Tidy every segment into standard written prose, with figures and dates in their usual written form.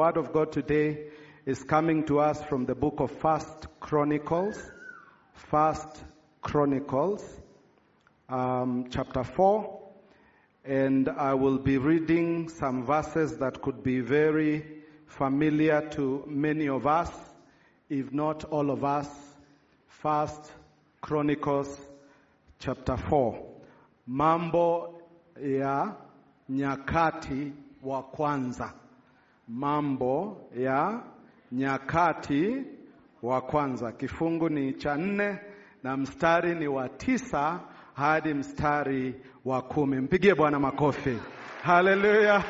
word of God today is coming to us from the book of First Chronicles, chapter 4. And I will be reading some verses that could be very familiar to many of us, if not all of us. First Chronicles chapter 4. Mambo ya nyakati wa kwanza. Mambo ya nyakati wa kwanza. Kifungu ni cha 4 na mstari ni wa 9 hadi mstari wa 10. Mpigie Bwana makofi. Hallelujah.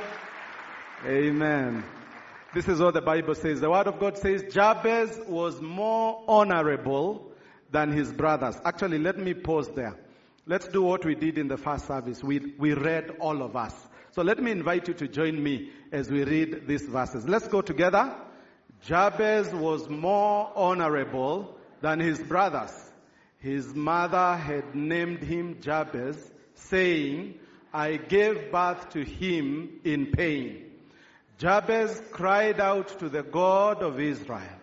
Amen. This is what the Bible says. The word of God says, Jabez was more honorable than his brothers. Actually, let me pause there. Let's do what we did in the first service. We read all of us. So let me invite you to join me as we read these verses. Let's go together. Jabez was more honorable than his brothers. His mother had named him Jabez, saying, I gave birth to him in pain. Jabez cried out to the God of Israel,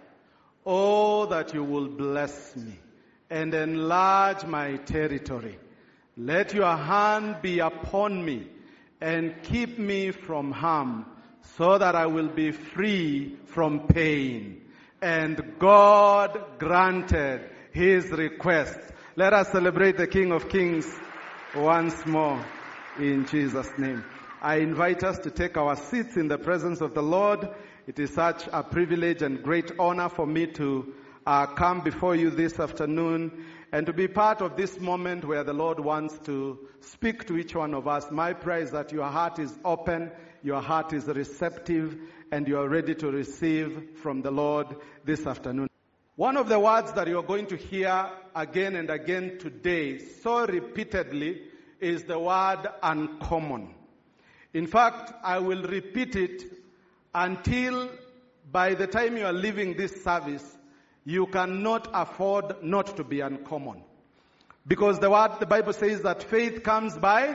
Oh, that you will bless me and enlarge my territory. Let your hand be upon me and keep me from harm, so that I will be free from pain. And God granted his request. Let us celebrate the King of Kings once more in Jesus' name. I invite us to take our seats in the presence of the Lord. It is such a privilege and great honor for me to come before you this afternoon and to be part of this moment where the Lord wants to speak to each one of us. My prayer is that your heart is open, your heart is receptive, and you are ready to receive from the Lord this afternoon. One of the words that you are going to hear again and again today, so repeatedly, is the word uncommon. In fact, I will repeat it until by the time you are leaving this service, you cannot afford not to be uncommon. Because the Bible says that faith comes by,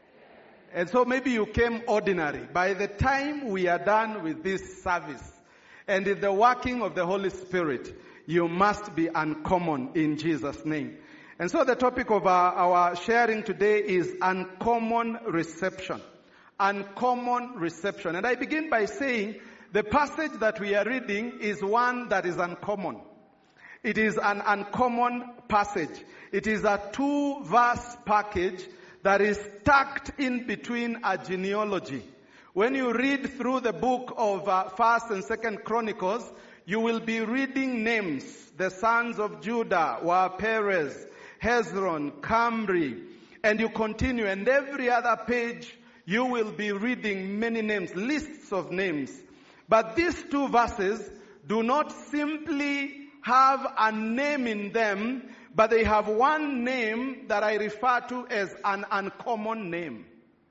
and so maybe you came ordinary. By the time we are done with this service, and in the working of the Holy Spirit, you must be uncommon in Jesus' name. And so the topic of our sharing today is uncommon reception. Uncommon reception. And I begin by saying the passage that we are reading is one that is uncommon. It is an uncommon passage. It is a 2-verse package that is tucked in between a genealogy. When you read through the book of 1st and 2nd Chronicles, you will be reading names. The sons of Judah were Perez, Hezron, Camri, and you continue. And every other page, you will be reading many names, lists of names. But these 2 verses do not simply have a name in them, but they have one name that I refer to as an uncommon name.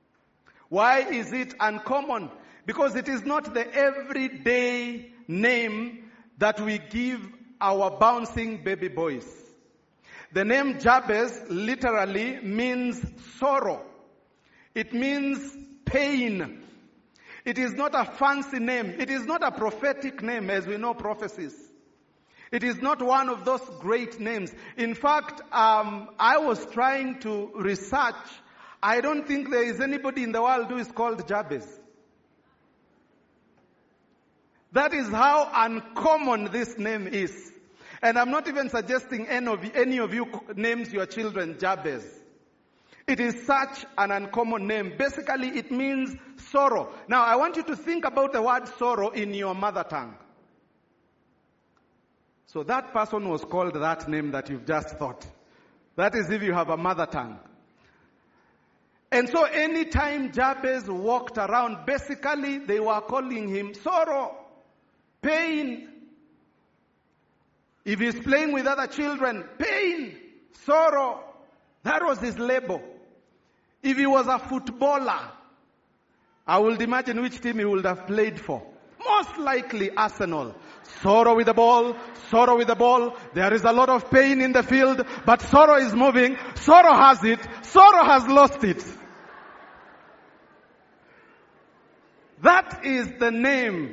Why is it uncommon? Because it is not the everyday name that we give our bouncing baby boys. The name Jabez literally means sorrow. It means pain. It is not a fancy name. It is not a prophetic name as we know prophecies. It is not one of those great names. In fact, I was trying to research. I don't think there is anybody in the world who is called Jabez. That is how uncommon this name is. And I'm not even suggesting any of you names your children Jabez. It is such an uncommon name. Basically, it means sorrow. Now, I want you to think about the word sorrow in your mother tongue. So that person was called that name that you've just thought. That is if you have a mother tongue. And so anytime Jabez walked around, basically they were calling him sorrow, pain. If he's playing with other children, pain, sorrow. That was his label. If he was a footballer, I would imagine which team he would have played for. Most likely Arsenal. Sorrow with the ball, sorrow with the ball. There is a lot of pain in the field, but sorrow is moving. Sorrow has it. Sorrow has lost it. That is the name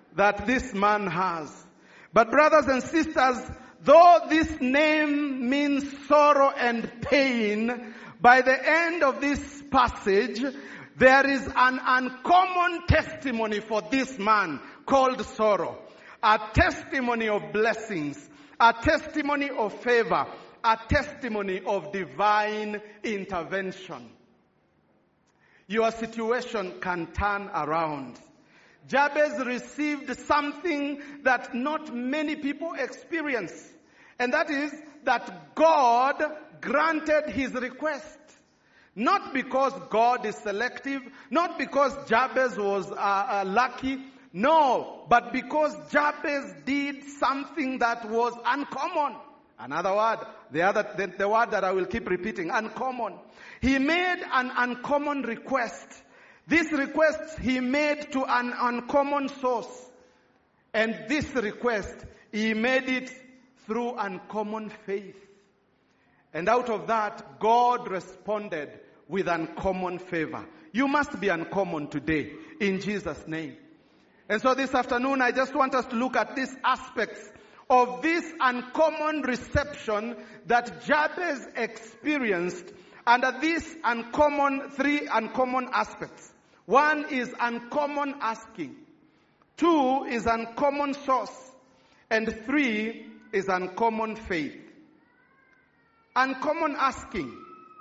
that this man has. But brothers and sisters, though this name means sorrow and pain, by the end of this passage, there is an uncommon testimony for this man called sorrow. A testimony of blessings, a testimony of favor, a testimony of divine intervention. Your situation can turn around. Jabez received something that not many people experience. And that is that God granted his request. Not because God is selective, not because Jabez was lucky, no, but because Jabez did something that was uncommon. Another word, the word that I will keep repeating, uncommon. He made an uncommon request. This request he made to an uncommon source. And this request, he made it through uncommon faith. And out of that, God responded with uncommon favor. You must be uncommon today, in Jesus' name. And so this afternoon, I just want us to look at these aspects of this uncommon reception that Jabez experienced under these three uncommon aspects. One is uncommon asking. Two is uncommon source. And three is uncommon faith. Uncommon asking.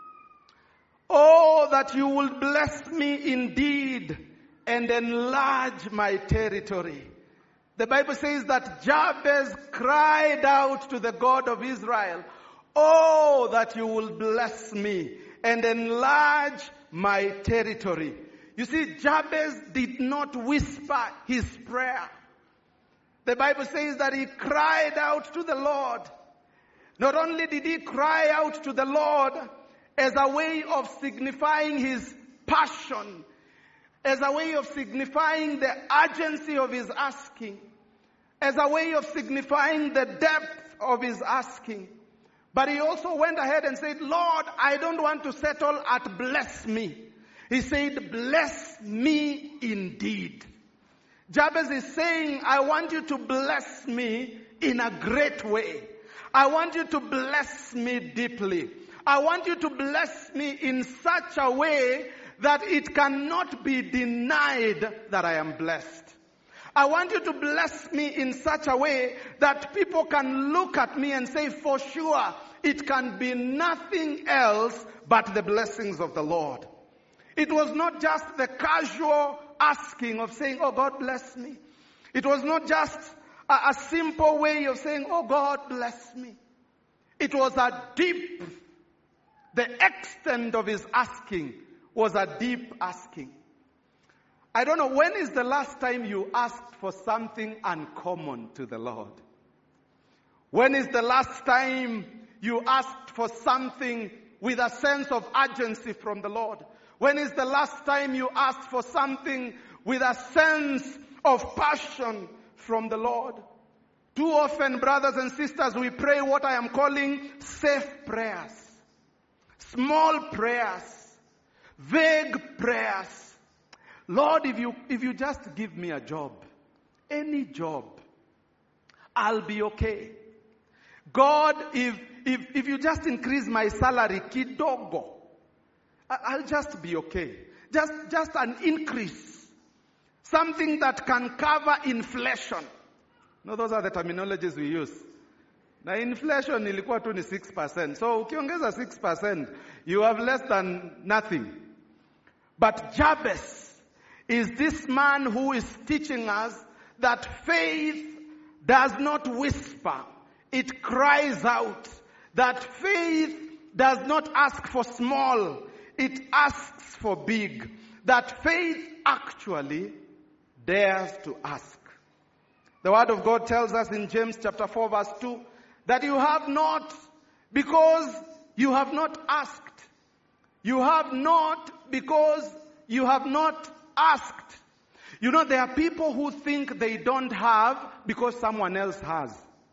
Oh, that you will bless me indeed and enlarge my territory. The Bible says that Jabez cried out to the God of Israel, oh, that you will bless me and enlarge my territory. You see, Jabez did not whisper his prayer. The Bible says that he cried out to the Lord. Not only did he cry out to the Lord as a way of signifying his passion, as a way of signifying the urgency of his asking, as a way of signifying the depth of his asking. But he also went ahead and said, Lord, I don't want to settle at bless me. He said, bless me indeed. Jabez is saying, I want you to bless me in a great way. I want you to bless me deeply. I want you to bless me in such a way that it cannot be denied that I am blessed. I want you to bless me in such a way that people can look at me and say, for sure, it can be nothing else but the blessings of the Lord. It was not just the casual asking of saying, oh God bless me. It was not just a simple way of saying, oh God bless me. It was the extent of his asking was a deep asking. I don't know, when is the last time you asked for something uncommon to the Lord? When is the last time you asked for something with a sense of urgency from the Lord? When is the last time you asked for something with a sense of passion from the Lord? Too often, brothers and sisters, we pray what I am calling safe prayers. Small prayers. Vague prayers. Lord, if you just give me a job, any job, I'll be okay. God, if you just increase my salary kidogo, I'll just be okay. Just an increase. Something that can cover inflation. No, those are the terminologies we use. Now inflation ilikuwa tu ni 6%. So ukiongeza 6%, you have less than nothing. But Jabez is this man who is teaching us that faith does not whisper. It cries out. That faith does not ask for small. It asks for big. That faith actually dares to ask. The word of God tells us in James chapter 4 verse 2 that you have not because you have not asked. You have not because you have not asked. You know, there are people who think they don't have because someone else has.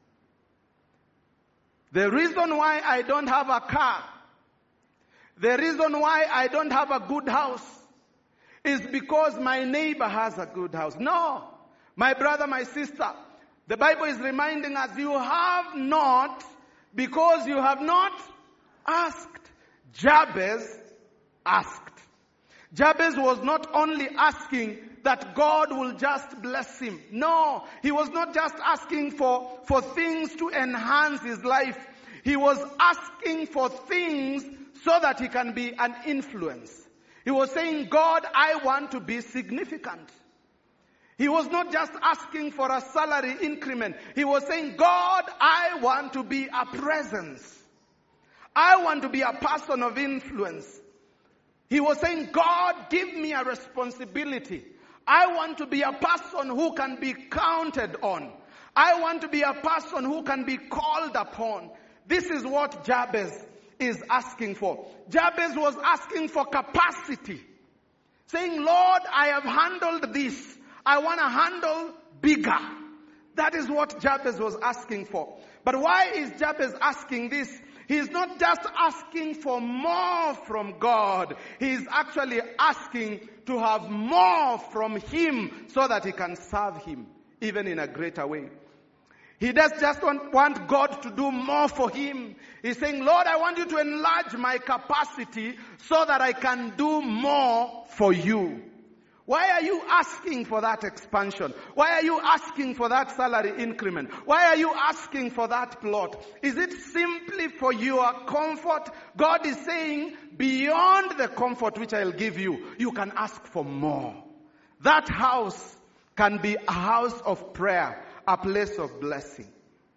The reason why I don't have a car, the reason why I don't have a good house is because my neighbor has a good house. No. My brother, my sister, the Bible is reminding us, you have not because you have not asked. Jabez asked. Jabez was not only asking that God will just bless him. No, he was not just asking for things to enhance his life. He was asking for things so that he can be an influence. He was saying, God, I want to be significant. He was not just asking for a salary increment. He was saying, God, I want to be a presence. I want to be a person of influence. He was saying, God, give me a responsibility. I want to be a person who can be counted on. I want to be a person who can be called upon. This is what Jabez is asking for. Jabez was asking for capacity. Saying, Lord, I have handled this. I want to handle bigger. That is what Jabez was asking for. But why is Jabez asking this? He's not just asking for more from God. He's actually asking to have more from Him so that he can serve Him even in a greater way. He does just want God to do more for him. He's saying, Lord, I want you to enlarge my capacity so that I can do more for you. Why are you asking for that expansion? Why are you asking for that salary increment? Why are you asking for that plot? Is it simply for your comfort? God is saying, beyond the comfort which I'll give you, you can ask for more. That house can be a house of prayer, a place of blessing.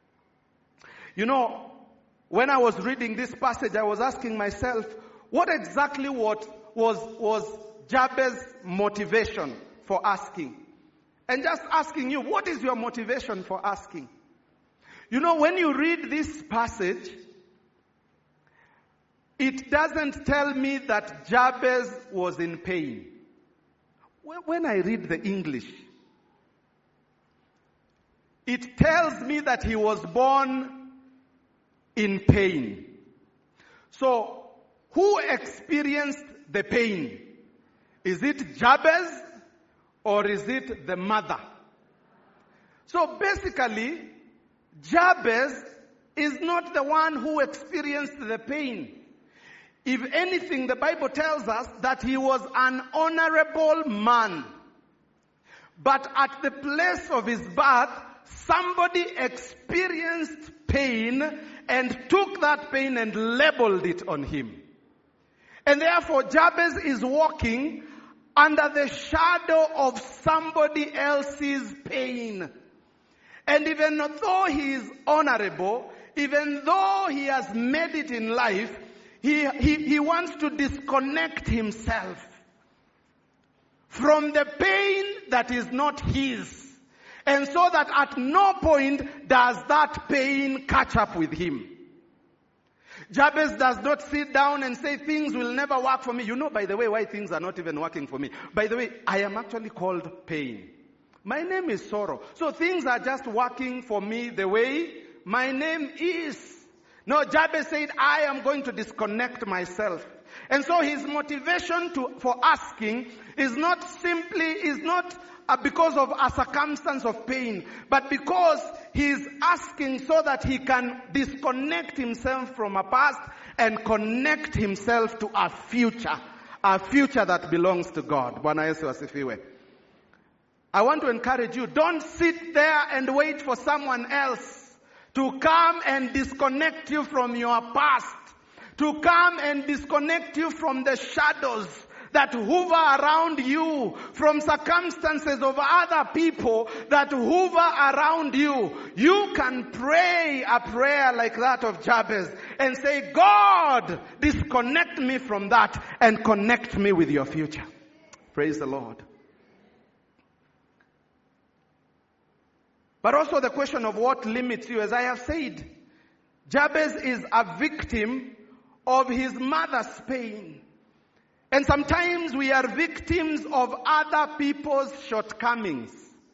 You know, when I was reading this passage, I was asking myself, what exactly was Jabez's motivation for asking? And just asking you, what is your motivation for asking? You know, when you read this passage, it doesn't tell me that Jabez was in pain. When I read the English, it tells me that he was born in pain. So, who experienced the pain? Is it Jabez or is it the mother? So basically, Jabez is not the one who experienced the pain. If anything, the Bible tells us that he was an honorable man. But at the place of his birth, somebody experienced pain and took that pain and labeled it on him. And therefore, Jabez is walking under the shadow of somebody else's pain. And even though he is honorable, even though he has made it in life, he wants to disconnect himself from the pain that is not his. And so that at no point does that pain catch up with him. Jabez does not sit down and say, things will never work for me. You know, by the way, why things are not even working for me. By the way, I am actually called pain. My name is sorrow. So things are just working for me the way my name is. No, Jabez said, I am going to disconnect myself. And so his motivation for asking is not because of a circumstance of pain, but because he's asking so that he can disconnect himself from a past and connect himself to a future that belongs to God. Bwana Yesu asifiwe. I want to encourage you, don't sit there and wait for someone else to come and disconnect you from your past, to come and disconnect you from the shadows that hover around you, from circumstances of other people that hover around you. You can pray a prayer like that of Jabez and say, God, disconnect me from that and connect me with your future. Praise the Lord. But also the question of what limits you. As I have said, Jabez is a victim of his mother's pain. And sometimes we are victims of other people's shortcomings.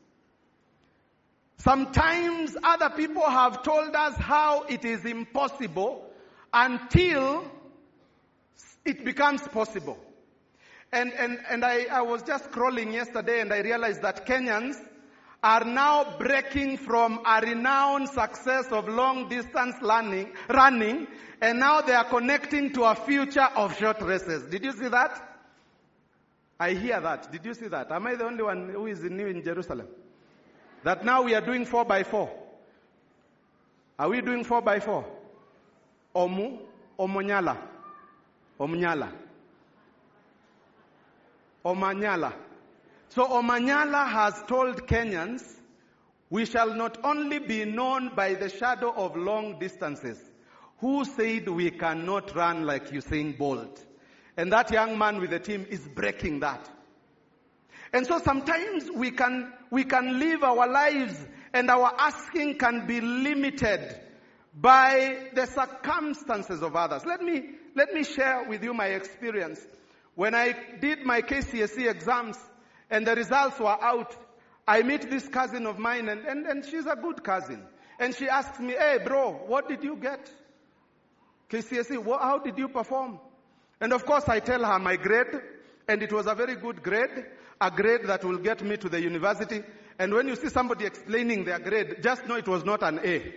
Sometimes other people have told us how it is impossible until it becomes possible. And I was just scrolling yesterday and I realized that Kenyans are now breaking from a renowned success of long distance running, and now they are connecting to a future of short races. Did you see that? I hear that. Did you see that? Am I the only one who is new in Jerusalem? That now we are doing 4x4. Are we doing 4x4? Omanyala. So Omanyala has told Kenyans, we shall not only be known by the shadow of long distances. Who said we cannot run like Usain Bolt? And that young man with the team is breaking that. And so sometimes we can live our lives and our asking can be limited by the circumstances of others. Let me share with you my experience. When I did my KCSE exams and the results were out, I meet this cousin of mine and she's a good cousin. And she asks me, hey bro, what did you get? KCSE, how did you perform? And of course I tell her my grade, and it was a very good grade, a grade that will get me to the university. And when you see somebody explaining their grade, just know it was not an A.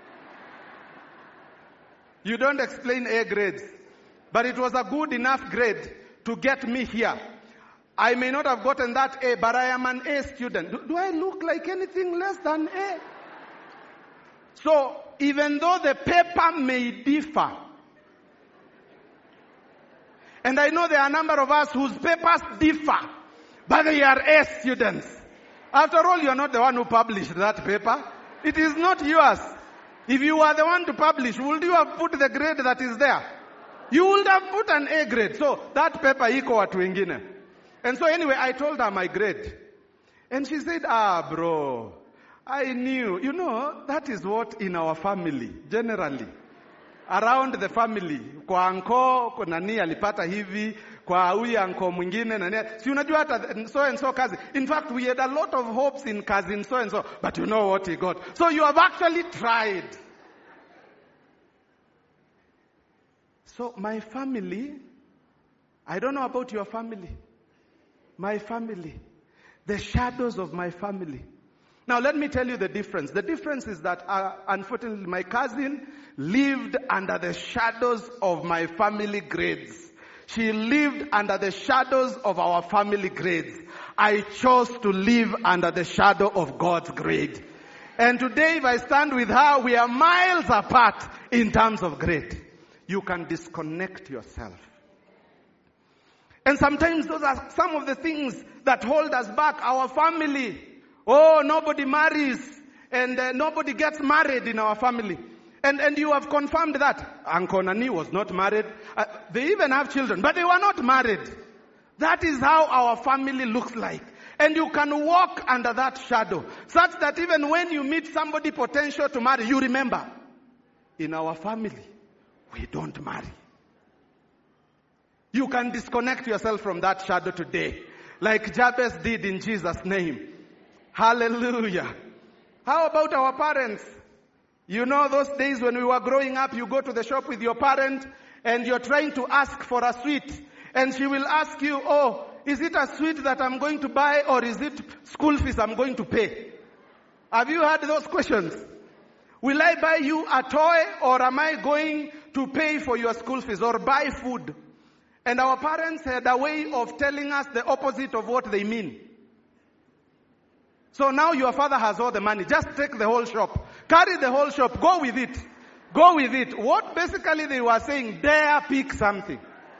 You don't explain A grades. But it was a good enough grade to get me here. I may not have gotten that A, but I am an A student. Do I look like anything less than A? So, even though the paper may differ, and I know there are a number of us whose papers differ, but they are A students. After all, you are not the one who published that paper. It is not yours. If you are the one to publish, would you have put the grade that is there? You would have put an A grade. So that paper iko watu wengine. And so anyway, I told her my grade. And she said, bro, I knew. You know, that is what in our family, generally. Around the family. Kwa anko, kwa nani alipata hivi, kwa huyu anko mwingine, nani. Si unajua hata so and so cousin. In fact, we had a lot of hopes in cousin so and so. But you know what he got. So you have actually tried. So my family, I don't know about your family. My family, the shadows of my family. Now let me tell you the difference. The difference is that unfortunately my cousin lived under the shadows of my family grades. She lived under the shadows of our family grades. I chose to live under the shadow of God's grade. And today if I stand with her, we are miles apart in terms of grade. You can disconnect yourself. And sometimes those are some of the things that hold us back. Our family. Oh, nobody marries and nobody gets married in our family. And you have confirmed that. Uncle Nani was not married. They even have children, but they were not married. That is how our family looks like. And you can walk under that shadow. Such that even when you meet somebody potential to marry, you remember, in our family, we don't marry. You can disconnect yourself from that shadow today. Like Jabez did in Jesus' name. Hallelujah. How about our parents? You know those days when we were growing up, you go to the shop with your parent and you're trying to ask for a sweet. And she will ask you, oh, is it a sweet that I'm going to buy or is it school fees I'm going to pay? Have you heard those questions? Will I buy you a toy or am I going to pay for your school fees or buy food? And our parents had a way of telling us the opposite of what they mean. So now your father has all the money. Just take the whole shop. Carry the whole shop. Go with it. Go with it. What basically they were saying, dare pick something.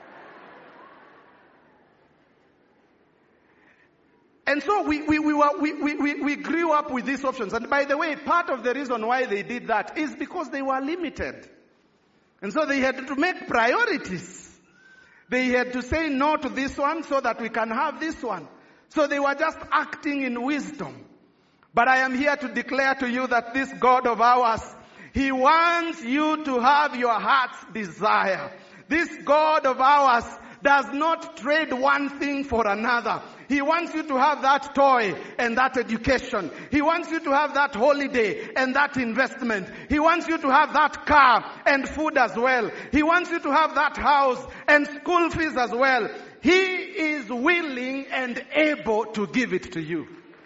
And so we grew up with these options. And by the way, part of the reason why they did that is because they were limited. And so they had to make priorities. They had to say no to this one so that we can have this one. So they were just acting in wisdom. But I am here to declare to you that this God of ours, He wants you to have your heart's desire. This God of ours does not trade one thing for another. He wants you to have that toy and that education. He wants you to have that holiday and that investment. He wants you to have that car and food as well. He wants you to have that house and school fees as well. He is willing and able to give it to you.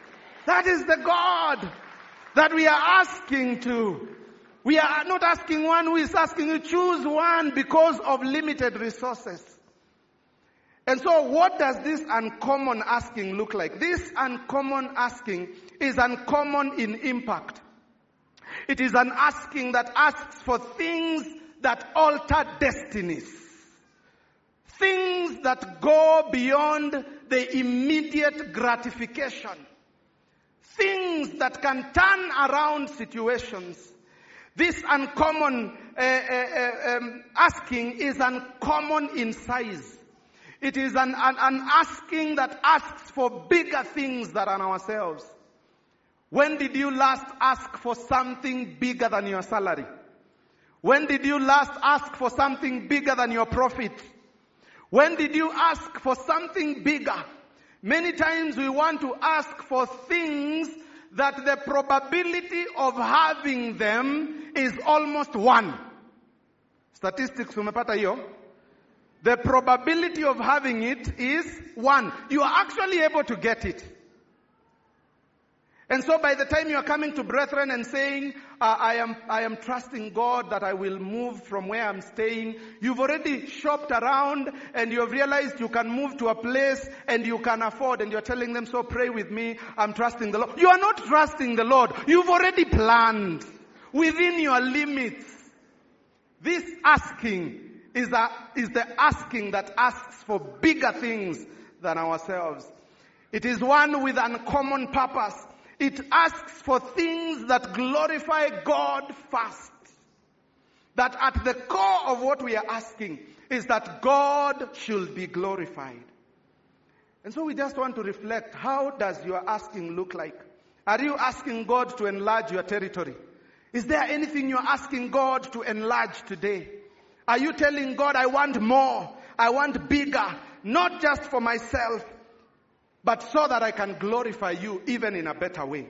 That is the God that we are asking to. We are not asking one who is asking you choose one because of limited resources. And so what does this uncommon asking look like? This uncommon asking is uncommon in impact. It is an asking that asks for things that alter destinies. Things that go beyond the immediate gratification. Things that can turn around situations. This uncommon asking is uncommon in size. It is an asking that asks for bigger things than ourselves. When did you last ask for something bigger than your salary? When did you last ask for something bigger than your profit? When did you ask for something bigger? Many times we want to ask for things that the probability of having them is almost 1. Statistics, umepata hiyo? The probability of having it is 1. You are actually able to get it. And so by the time you are coming to brethren and saying, I am trusting God that I will move from where I'm staying, you've already shopped around and you have realized you can move to a place and you can afford, and you're telling them, so pray with me, I'm trusting the Lord. You are not trusting the Lord. You've already planned within your limits. This asking is the asking that asks for bigger things than ourselves. It is one with uncommon purpose. It asks for things that glorify God first. That at the core of what we are asking is that God should be glorified. And so we just want to reflect, how does your asking look like? Are you asking God to enlarge your territory? Is there anything you're asking God to enlarge today? Are you telling God, I want more, I want bigger, not just for myself, but so that I can glorify you even in a better way?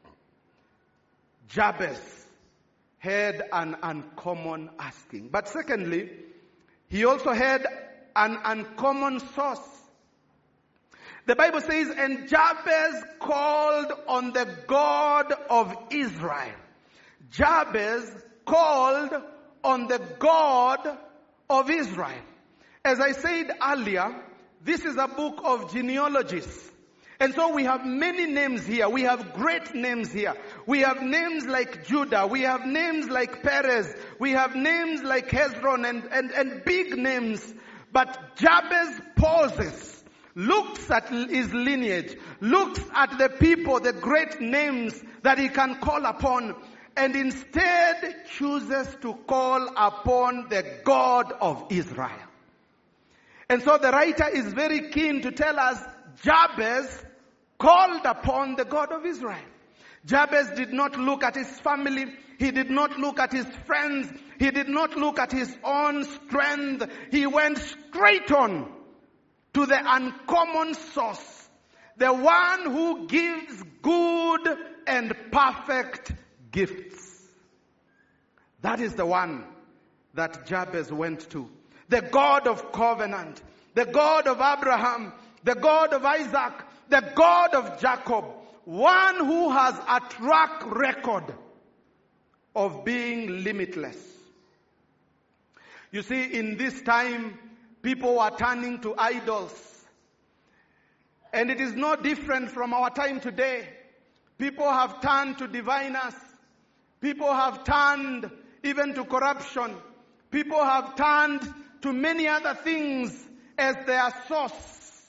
Jabez had an uncommon asking. But secondly, he also had an uncommon source. The Bible says, and Jabez called on the God of Israel. Jabez called on the God of Israel. As I said earlier, this is a book of genealogies. And so we have many names here. We have great names here. We have names like Judah. We have names like Perez. We have names like Hezron and big names. But Jabez pauses, looks at his lineage, looks at the people, the great names that he can call upon, and instead chooses to call upon the God of Israel. And so the writer is very keen to tell us Jabez called upon the God of Israel. Jabez did not look at his family. He did not look at his friends. He did not look at his own strength. He went straight on to the uncommon source, the one who gives good and perfect gifts. That is the one that Jabez went to. The God of covenant, the God of Abraham, the God of Isaac, the God of Jacob, one who has a track record of being limitless. You see, in this time, people are turning to idols. And it is no different from our time today. People have turned to diviners. People have turned even to corruption. People have turned to many other things as their source.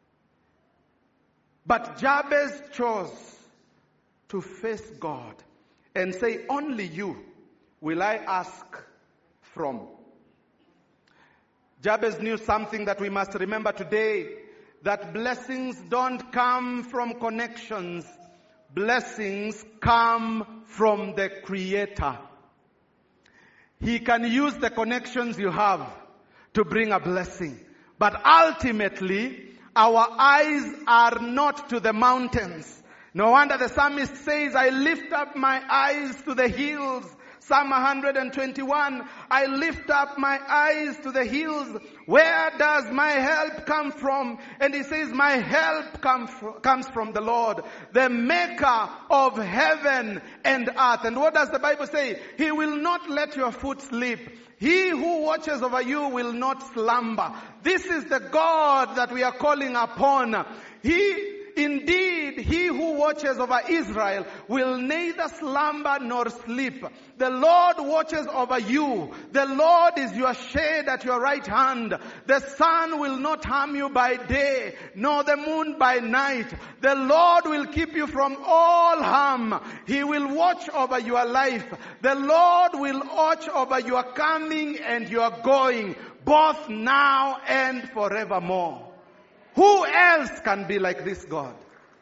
But Jabez chose to face God and say, only you will I ask from. Jabez knew something that we must remember today, that blessings don't come from connections. Blessings come from the Creator. He can use the connections you have to bring a blessing. But ultimately, our eyes are not to the mountains. No wonder the psalmist says, I lift up my eyes to the hills. Psalm 121, I lift up my eyes to the hills. Where does my help come from? And he says, my help comes from the Lord, the maker of heaven and earth. And what does the Bible say? He will not let your foot slip. He who watches over you will not slumber. This is the God that we are calling upon. Indeed, he who watches over Israel will neither slumber nor sleep. The Lord watches over you. The Lord is your shade at your right hand. The sun will not harm you by day, nor the moon by night. The Lord will keep you from all harm. He will watch over your life. The Lord will watch over your coming and your going, both now and forevermore. Who else can be like this God?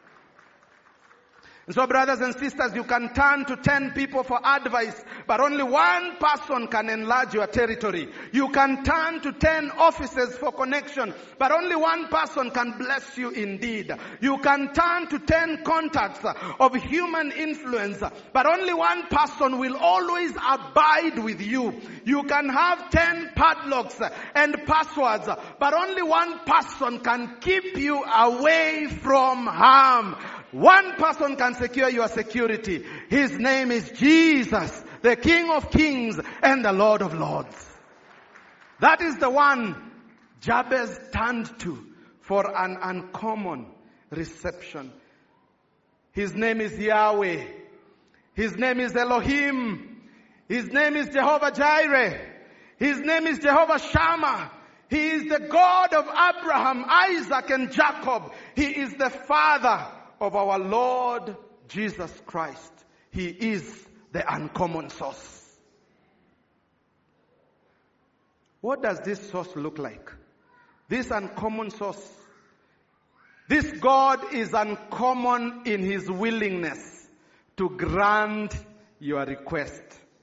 And so, brothers and sisters, you can turn to 10 people for advice, but only one person can enlarge your territory. You can turn to 10 offices for connection, but only one person can bless you indeed. You can turn to 10 contacts of human influence, but only one person will always abide with you. You can have 10 padlocks and passwords, but only one person can keep you away from harm. One person can secure your security. His name is Jesus, the King of Kings and the Lord of Lords. That is the one Jabez turned to for an uncommon reception. His name is Yahweh. His name is Elohim. His name is Jehovah Jireh. His name is Jehovah Shammah. He is the God of Abraham, Isaac, and Jacob. He is the Father of our Lord Jesus Christ. He is the uncommon source. What does this source look like? This uncommon source. This God is uncommon in his willingness to grant your request.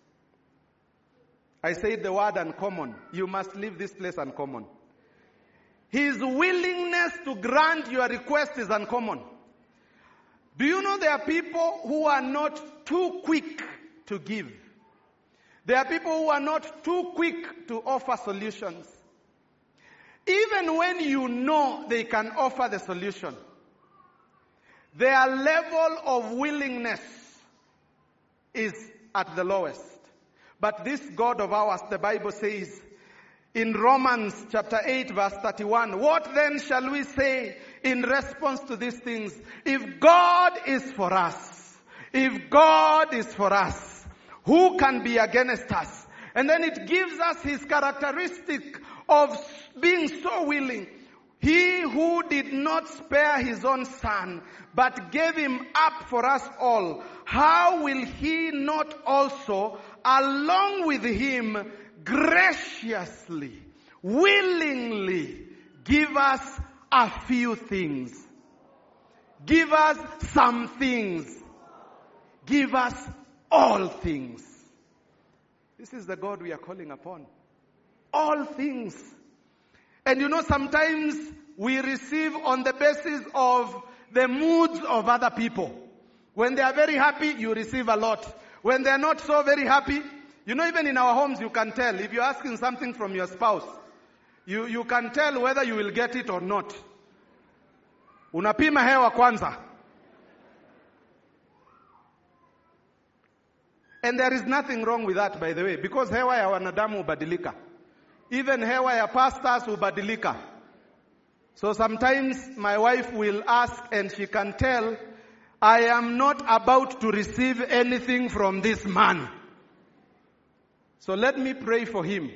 I said the word uncommon. You must leave this place uncommon. His willingness to grant your request is uncommon. Do you know there are people who are not too quick to give? There are people who are not too quick to offer solutions. Even when you know they can offer the solution, their level of willingness is at the lowest. But this God of ours, the Bible says in Romans chapter 8 verse 31, what then shall we say in response to these things? If God is for us, if God is for us, who can be against us? And then it gives us his characteristic of being so willing. He who did not spare his own son, but gave him up for us all, how will he not also, along with him, graciously, willingly give us a few things? Give us some things. Give us all things. This is the God we are calling upon. All things. And you know, sometimes we receive on the basis of the moods of other people. When they are very happy, you receive a lot. When they are not so very happy, you know, even in our homes, you can tell. If you're asking something from your spouse, you can tell whether you will get it or not. Unapima hewa kwanza. And there is nothing wrong with that, by the way, because hewa ya wanadamu hubadilika. Even hewa ya pastors hubadilika. So sometimes my wife will ask and she can tell, I am not about to receive anything from this man. So let me pray for him.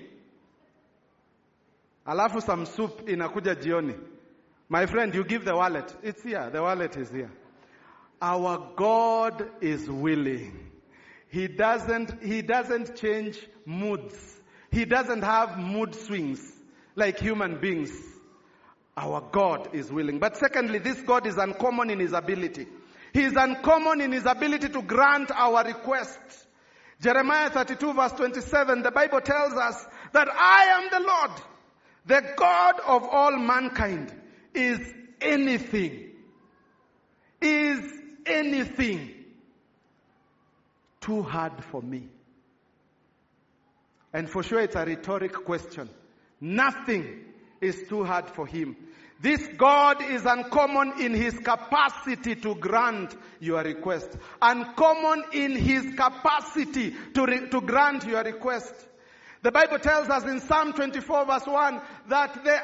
Alafu some soup inakuja jioni. My friend, you give the wallet. It's here. The wallet is here. Our God is willing. He doesn't change moods. He doesn't have mood swings like human beings. Our God is willing. But secondly, this God is uncommon in his ability. He is uncommon in his ability to grant our requests. Jeremiah 32 verse 27, the Bible tells us that I am the Lord, the God of all mankind. Is anything too hard for me? And for sure it's a rhetoric question. Nothing is too hard for him. This God is uncommon in his capacity to grant your request. Uncommon in his capacity to grant your request. The Bible tells us in Psalm 24 verse 1 that the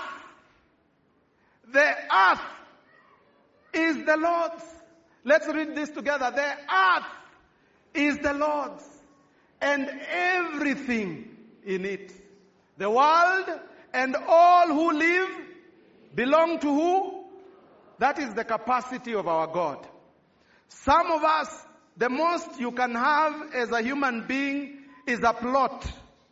earth is the Lord's. Let's read this together. The earth is the Lord's and everything in it. The world and all who live belong to who? That is the capacity of our God. Some of us, the most you can have as a human being is a plot.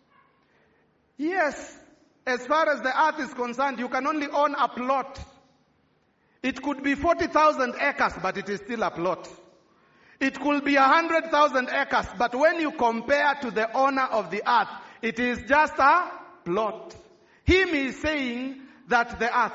Yes, as far as the earth is concerned, you can only own a plot. It could be 40,000 acres, but it is still a plot. It could be 100,000 acres, but when you compare to the owner of the earth, it is just a plot. Him is saying that the earth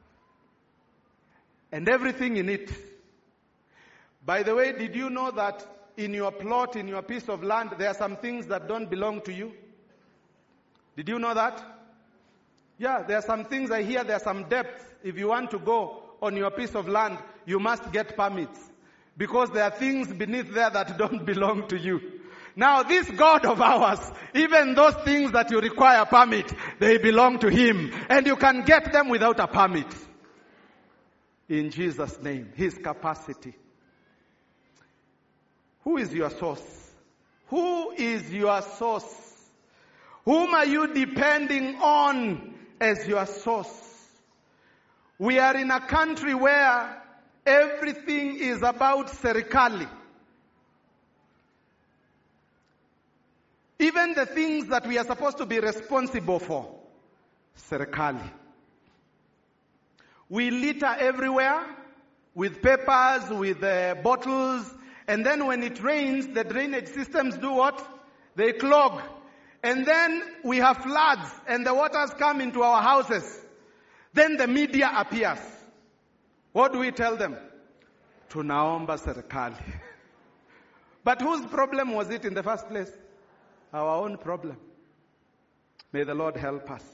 and everything in it. By the way, did you know that in your plot, in your piece of land, there are some things that don't belong to you? Did you know that? Yeah, there are some things I hear, there are some depths. If you want to go on your piece of land, you must get permits. Because there are things beneath there that don't belong to you. Now this God of ours, even those things that you require a permit, they belong to him. And you can get them without a permit. In Jesus' name, his capacity. Who is your source? Who is your source? Whom are you depending on as your source? We are in a country where everything is about serikali. Even the things that we are supposed to be responsible for, serikali. We litter everywhere with papers, with bottles, and then when it rains, the drainage systems do what? They clog. And then we have floods and the waters come into our houses. Then the media appears. What do we tell them? Tunaomba serikali. But whose problem was it in the first place? Our own problem. May the Lord help us.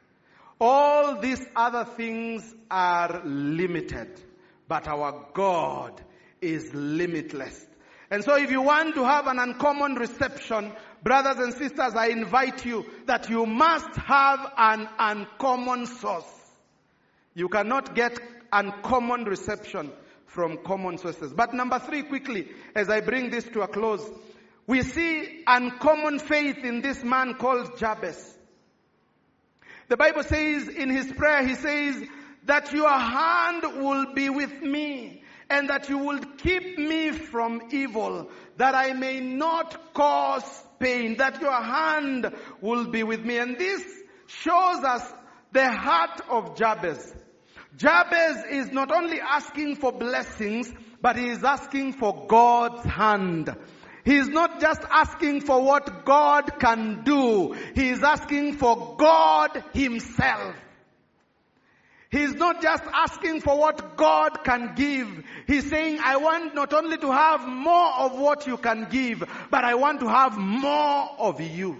All these other things are limited, but our God is limitless. And so if you want to have an uncommon reception, brothers and sisters, I invite you that you must have an uncommon source. You cannot get uncommon reception from common sources. But number 3, quickly, as I bring this to a close, we see uncommon faith in this man called Jabez. The Bible says in his prayer, he says that your hand will be with me and that you will keep me from evil, that I may not cause pain, that your hand will be with me. And this shows us the heart of Jabez. Jabez is not only asking for blessings, but he is asking for God's hand. He is not just asking for what God can do. He is asking for God himself. He is not just asking for what God can give. He's saying, I want not only to have more of what you can give, but I want to have more of you.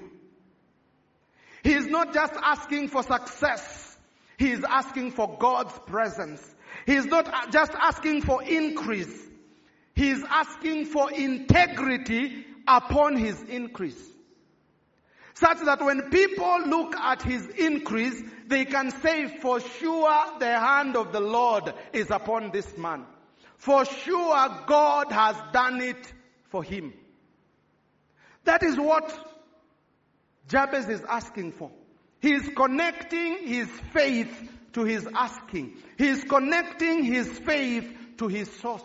He is not just asking for success. He is asking for God's presence. He is not just asking for increase. He is asking for integrity upon his increase. Such that when people look at his increase, they can say, for sure the hand of the Lord is upon this man. For sure God has done it for him. That is what Jabez is asking for. He is connecting his faith to his asking. He is connecting his faith to his source.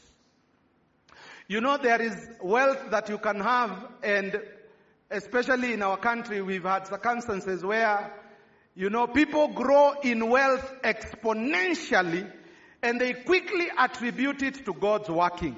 You know, there is wealth that you can have, and especially in our country, we've had circumstances where, you know, people grow in wealth exponentially and they quickly attribute it to God's working.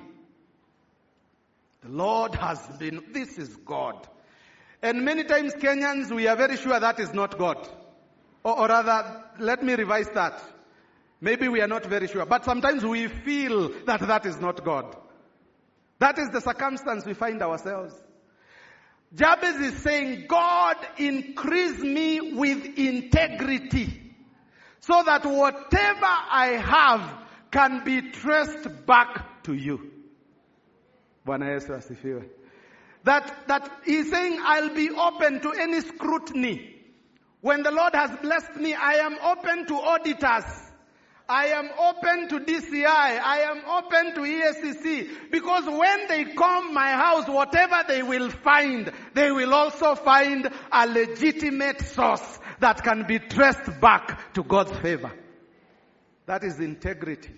The Lord has been, this is God. And many times Kenyans, we are very sure that is not God. Or rather, let me revise that. Maybe we are not very sure, but sometimes we feel that that is not God. That is the circumstance we find ourselves. Jabez is saying, God, increase me with integrity so that whatever I have can be traced back to you. Bwana Yesu asifiwe. That he's saying, I'll be open to any scrutiny. When the Lord has blessed me, I am open to auditors. I am open to DCI. I am open to ESCC. Because when they come my house, whatever they will find, they will also find a legitimate source that can be traced back to God's favor. That is integrity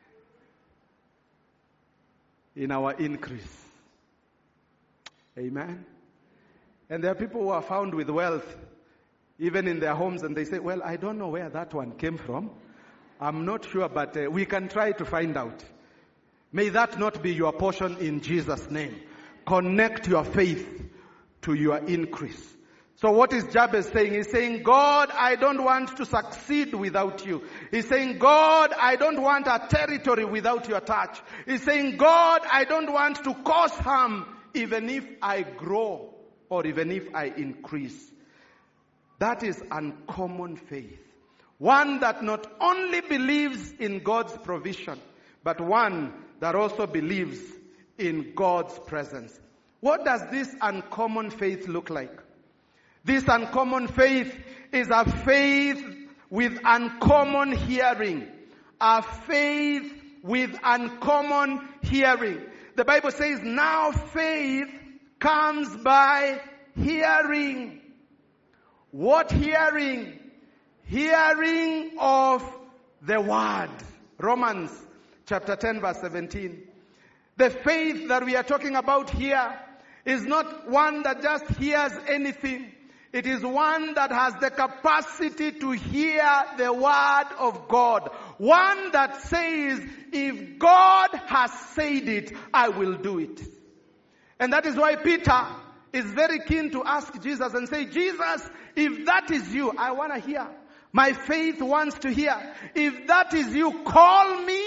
in our increase. Amen. And there are people who are found with wealth, even in their homes, and they say, well, I don't know where that one came from. I'm not sure, but we can try to find out. May that not be your portion in Jesus' name. Connect your faith to your increase. So what is Jabez saying? He's saying, God, I don't want to succeed without you. He's saying, God, I don't want a territory without your touch. He's saying, God, I don't want to cause harm even if I grow or even if I increase. That is uncommon faith. One that not only believes in God's provision, but one that also believes in God's presence. What does this uncommon faith look like? This uncommon faith is a faith with uncommon hearing. A faith with uncommon hearing. The Bible says, now faith comes by hearing. What hearing? Hearing of the word. Romans chapter 10 verse 17. The faith that we are talking about here is not one that just hears anything. It is one that has the capacity to hear the word of God. One that says, if God has said it, I will do it. And that is why Peter is very keen to ask Jesus and say, Jesus, if that is you, I want to hear. My faith wants to hear. If that is you, call me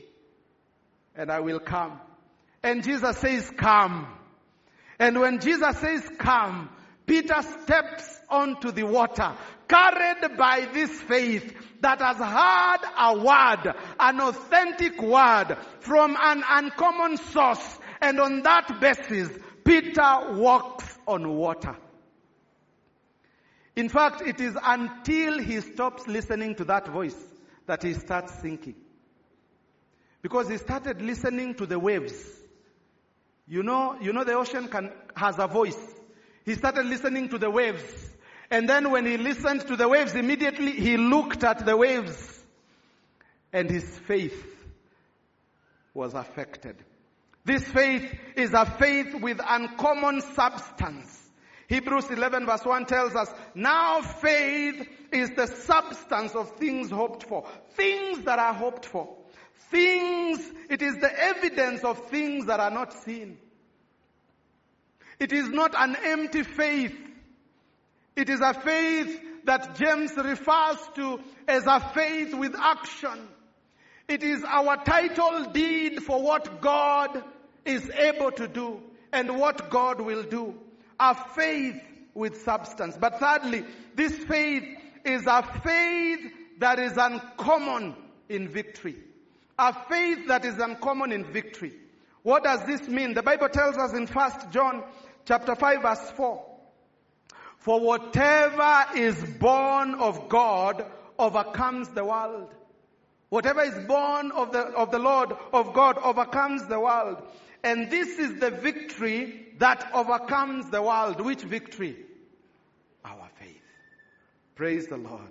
and I will come. And Jesus says, come. And when Jesus says, come, Peter steps onto the water, carried by this faith that has heard a word, an authentic word from an uncommon source. And on that basis, Peter walks on water. In fact, it is until he stops listening to that voice that he starts sinking. Because he started listening to the waves. You know the ocean has a voice. He started listening to the waves. And then when he listened to the waves, immediately he looked at the waves. And his faith was affected. This faith is a faith with uncommon substance. Hebrews 11 verse 1 tells us, now faith is the substance of things hoped for. Things that are hoped for. It is the evidence of things that are not seen. It is not an empty faith. It is a faith that James refers to as a faith with action. It is our title deed for what God is able to do and what God will do. A faith with substance. But thirdly, this faith is a faith that is uncommon in victory. A faith that is uncommon in victory. What does this mean? The Bible tells us in 1 John chapter 5 verse 4. For whatever is born of God overcomes the world. Whatever is born of the Lord, of God, overcomes the world. And this is the victory that overcomes the world. Which victory? Our faith. Praise the Lord.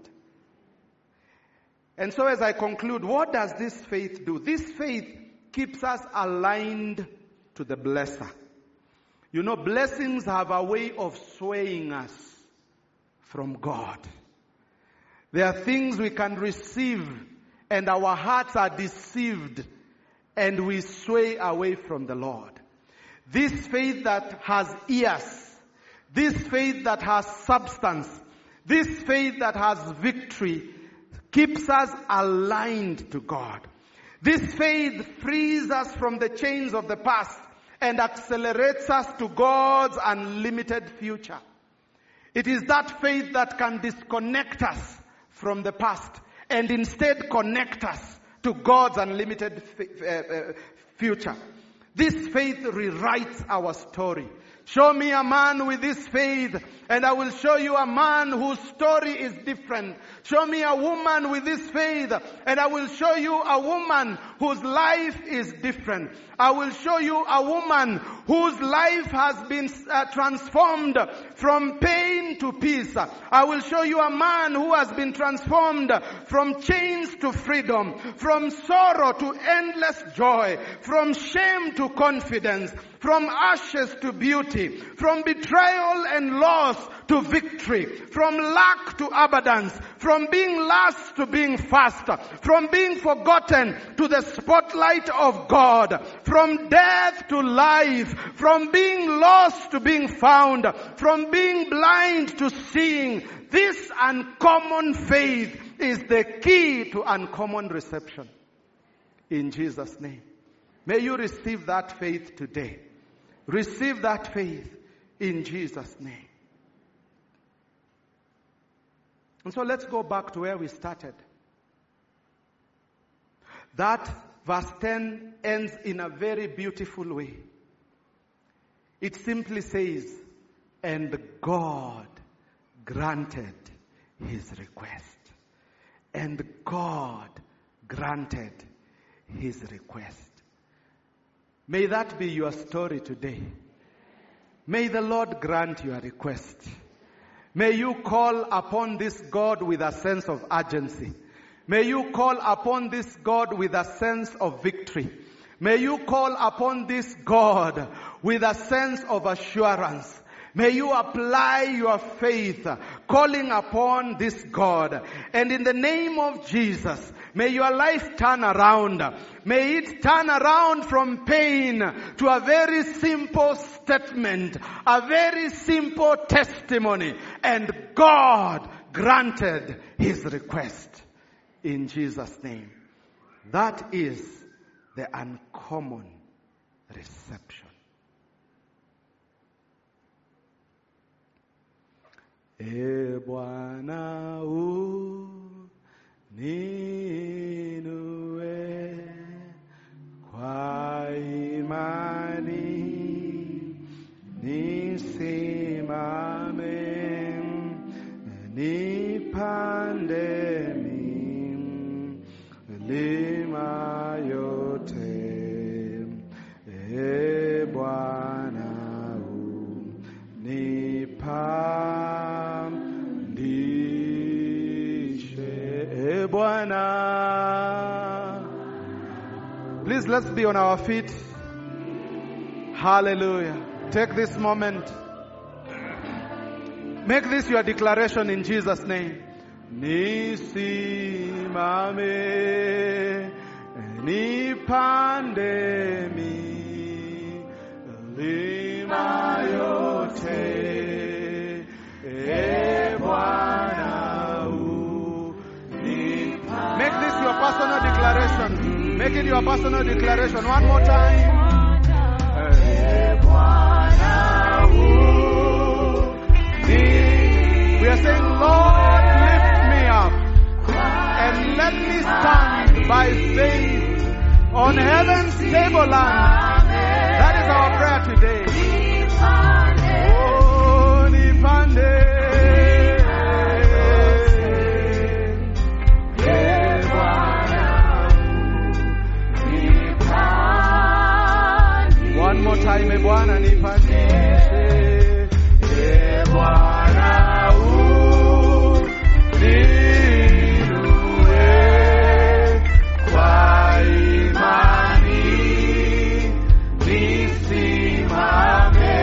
And so as I conclude, what does this faith do? This faith keeps us aligned to the blesser. You know, blessings have a way of swaying us from God. There are things we can receive and our hearts are deceived and we sway away from the Lord. This faith that has ears, this faith that has substance, this faith that has victory keeps us aligned to God. This faith frees us from the chains of the past and accelerates us to God's unlimited future. It is that faith that can disconnect us from the past and instead connect us to God's unlimited future. This faith rewrites our story. Show me a man with this faith, and I will show you a man whose story is different. Show me a woman with this faith, and I will show you a woman whose life is different. I will show you a woman whose life has been transformed from pain to peace. I will show you a man who has been transformed from chains to freedom, from sorrow to endless joy, from shame to confidence, from ashes to beauty, from betrayal and loss to victory, from lack to abundance, from being last to being first, from being forgotten to the spotlight of God, from death to life, from being lost to being found, from being blind to seeing. This uncommon faith is the key to uncommon reception. In Jesus' name. May you receive that faith today. Receive that faith in Jesus' name. And so let's go back to where we started. That verse 10 ends in a very beautiful way. It simply says, and God granted his request. And God granted his request. May that be your story today. May the Lord grant your request. May you call upon this God with a sense of urgency. May you call upon this God with a sense of victory. May you call upon this God with a sense of assurance. May you apply your faith, calling upon this God. And in the name of Jesus, may your life turn around. May it turn around from pain to a very simple statement, a very simple testimony. And God granted his request in Jesus' name. That is the uncommon reception. E Bwana uninue kwa imani, nisimame, nipande milima yote. E Bwana unipandishe. Bwana. Please, let's be on our feet. Hallelujah. Take this moment. Make this your declaration in Jesus' name. Nisimame, nipande milima yote. E Bwana unipande. Make this your personal declaration. Make it your personal declaration. One more time. We are saying, Lord, lift me up and let me stand by faith on heaven's stable land. That is our prayer today. Oh, Nipande. One more time, e Bwana nipandishe, e Bwana uninue kwa imani, nisimame,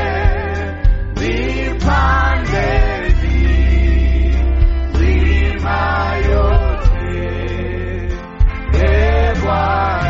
nipande milima yote, e Bwana.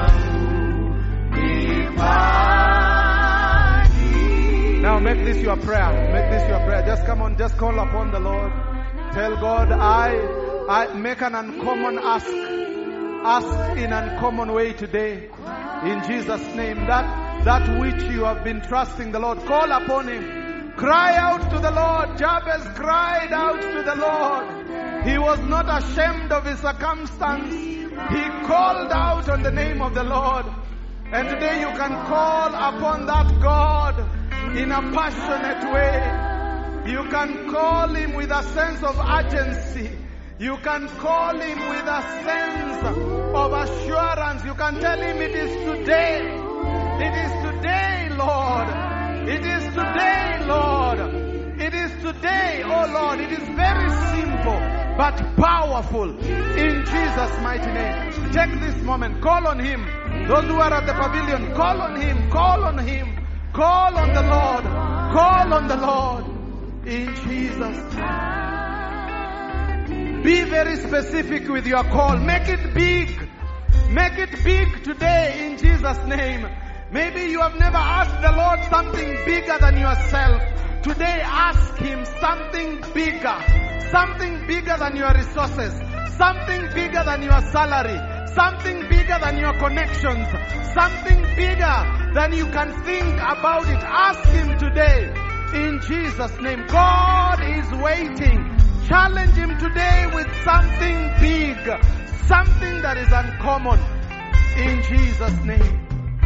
Now make this your prayer. Make this your prayer. Just come on, just call upon the Lord. Tell God, I make an uncommon ask. Ask in uncommon way today. In Jesus' name. that which you have been trusting the Lord. Call upon Him. Cry out to the Lord. Jabez cried out to the Lord. He was not ashamed of his circumstance. He called out on the name of the Lord. And today you can call upon that God in a passionate way. You can call Him with a sense of urgency. You can call Him with a sense of assurance. You can tell Him, it is today. It is today, Lord. It is today, Lord. It is today, oh Lord. It is very simple but powerful in Jesus' mighty name. Take this moment. Call on Him. Those who are at the pavilion, call on Him. Call on Him. Call on the Lord. Call on the Lord in Jesus. Be very specific with your call. Make it big. Make it big today in Jesus' name. Maybe you have never asked the Lord something bigger than yourself. Today ask Him something bigger. Something bigger than your resources. Something bigger than your salary. Something bigger than your connections. Something bigger than you can think about it. Ask Him today in Jesus' name. God is waiting. Challenge Him today with something big. Something that is uncommon in Jesus' name.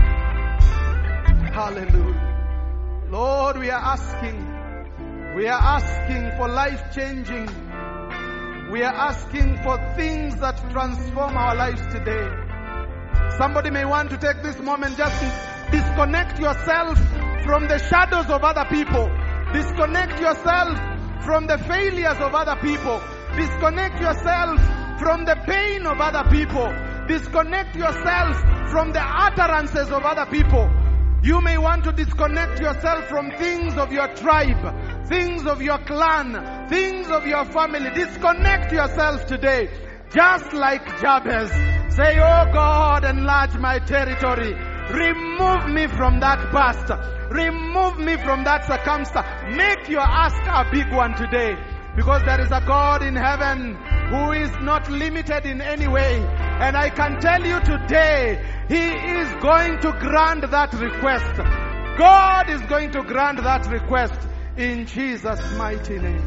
Hallelujah. Lord, we are asking for life-changing. We are asking for things that transform our lives today. Somebody may want to take this moment just to disconnect yourself from the shadows of other people. Disconnect yourself from the failures of other people. Disconnect yourself from the pain of other people. Disconnect yourself from the utterances of other people. You may want to disconnect yourself from things of your tribe, things of your clan, things of your family. Disconnect yourself today. Just like Jabez. Say, oh God, enlarge my territory. Remove me from that past. Remove me from that circumstance. Make your ask a big one today. Because there is a God in heaven who is not limited in any way. And I can tell you today, He is going to grant that request. God is going to grant that request in Jesus' mighty name.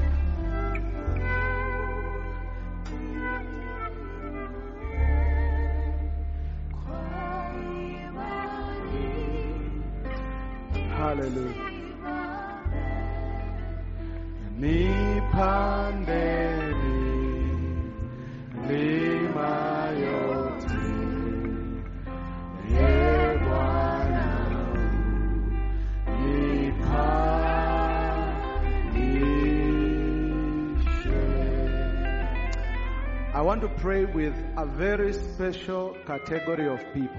Hallelujah. Nipandeni lima yote ye Bwana I want to pray with a very special category of people.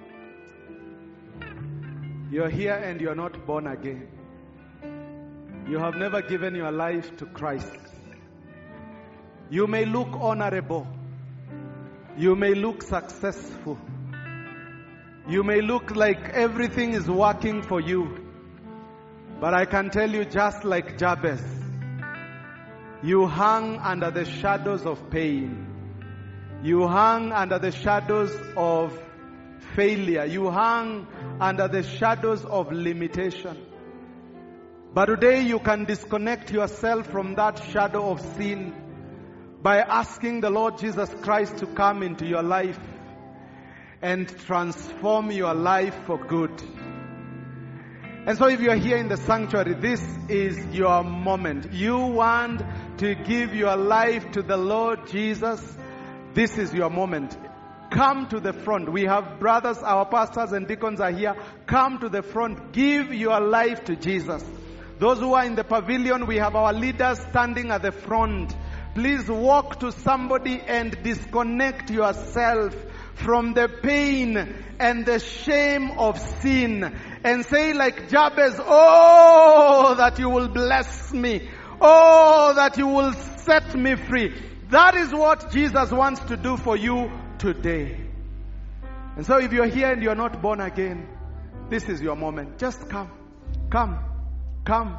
You're here and you're not born again. You have never given your life to Christ. You may look honorable. You may look successful. You may look like everything is working for you. But I can tell you, just like Jabez, you hung under the shadows of pain. You hung under the shadows of failure. You hung under the shadows of limitation. But today you can disconnect yourself from that shadow of sin by asking the Lord Jesus Christ to come into your life and transform your life for good. And so if you're here in the sanctuary, this is your moment. You want to give your life to the Lord Jesus. This is your moment. Come to the front. We have brothers, our pastors and deacons are here. Come to the front. Give your life to Jesus. Those who are in the pavilion, we have our leaders standing at the front. Please walk to somebody and disconnect yourself from the pain and the shame of sin. And say like Jabez, oh, that you will bless me. Oh, that you will set me free. That is what Jesus wants to do for you today. And so if you're here and you're not born again, this is your moment. Just come. Come. Come.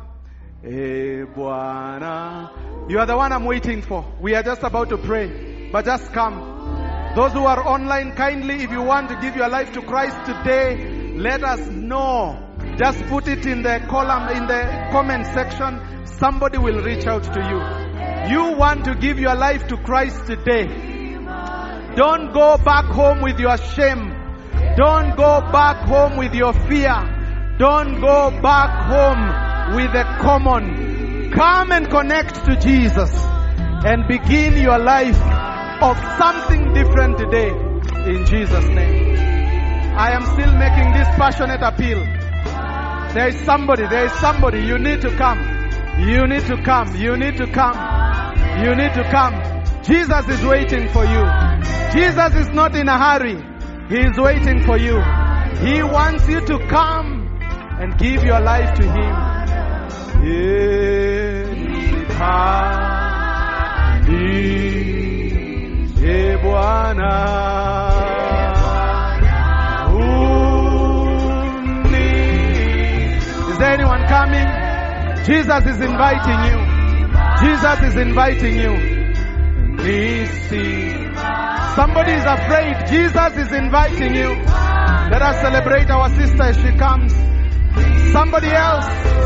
Bwana. You are the one I'm waiting for. We are just about to pray. But just come. Those who are online, kindly, if you want to give your life to Christ today, let us know. Just put it in the column, in the comment section. Somebody will reach out to you. You want to give your life to Christ today. Don't go back home with your shame. Don't go back home with your fear. Don't go back home with the common. Come and connect to Jesus and begin your life of something different today in Jesus' name. I am still making this passionate appeal. There is somebody, you need to come. You need to come. You need to come. You need to come. Jesus is waiting for you. Jesus is not in a hurry. He is waiting for you. He wants you to come and give your life to Him. Is there anyone coming? Jesus is inviting you. Jesus is inviting you. Somebody is afraid. Jesus is inviting you. Let us celebrate our sister as she comes. Somebody else.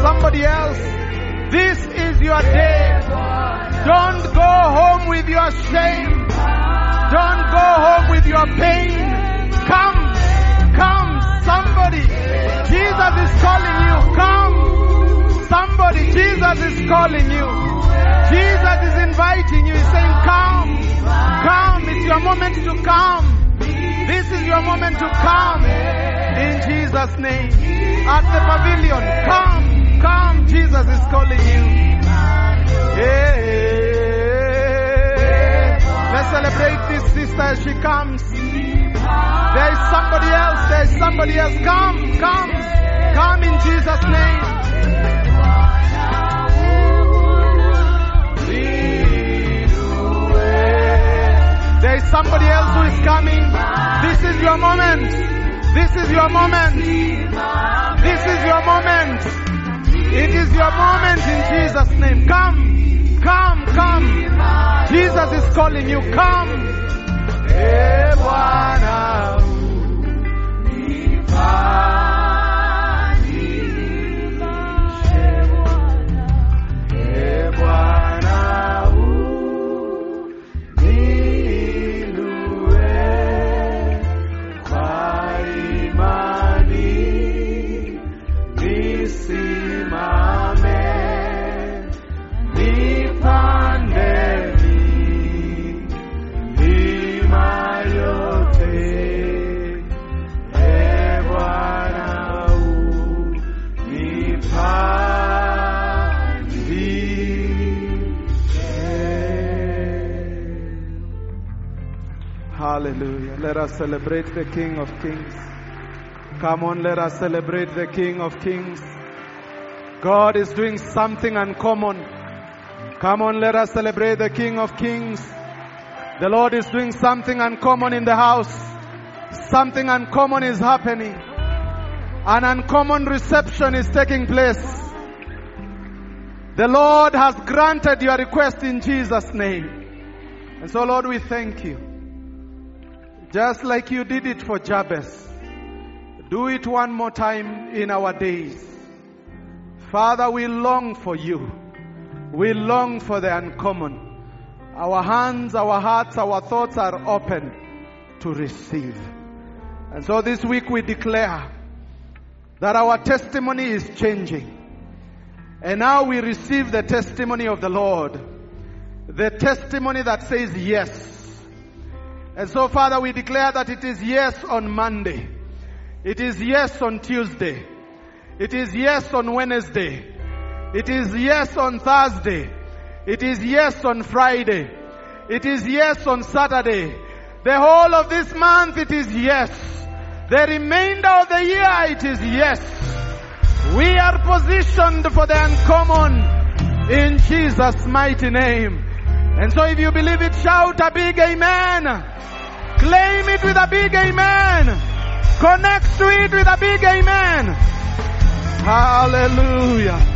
This is your day. Don't go home with your shame. Don't go home with your pain. Come. Somebody. Jesus is calling you. Come. Somebody. Jesus is calling you. Jesus is inviting you. He's saying, come. It's your moment to come. This is your moment to come. In Jesus' name. At the pavilion. Come. Jesus is calling you. Let's celebrate this sister as she comes. There is somebody else. Come in Jesus' name. There is somebody else who is coming. This is your moment. It is your moment in Jesus' name. Come. Jesus is calling you. Come. Hallelujah. Let us celebrate the King of Kings. Come on, let us celebrate the King of Kings. God is doing something uncommon. Come on, let us celebrate the King of Kings. The Lord is doing something uncommon in the house. Something uncommon is happening. An uncommon reception is taking place. The Lord has granted your request in Jesus' name. And so, Lord, we thank you. Just like you did it for Jabez, do it one more time in our days. Father, we long for you. We long for the uncommon. Our hands, our hearts, our thoughts are open to receive. And so this week we declare that our testimony is changing. And now we receive the testimony of the Lord. The testimony that says yes. And so, Father, we declare that it is yes on Monday. It is yes on Tuesday. It is yes on Wednesday. It is yes on Thursday. It is yes on Friday. It is yes on Saturday. The whole of this month, it is yes. The remainder of the year, it is yes. We are positioned for the uncommon in Jesus' mighty name. And so if you believe it, shout a big amen. Claim it with a big amen. Connect to it with a big amen. Hallelujah.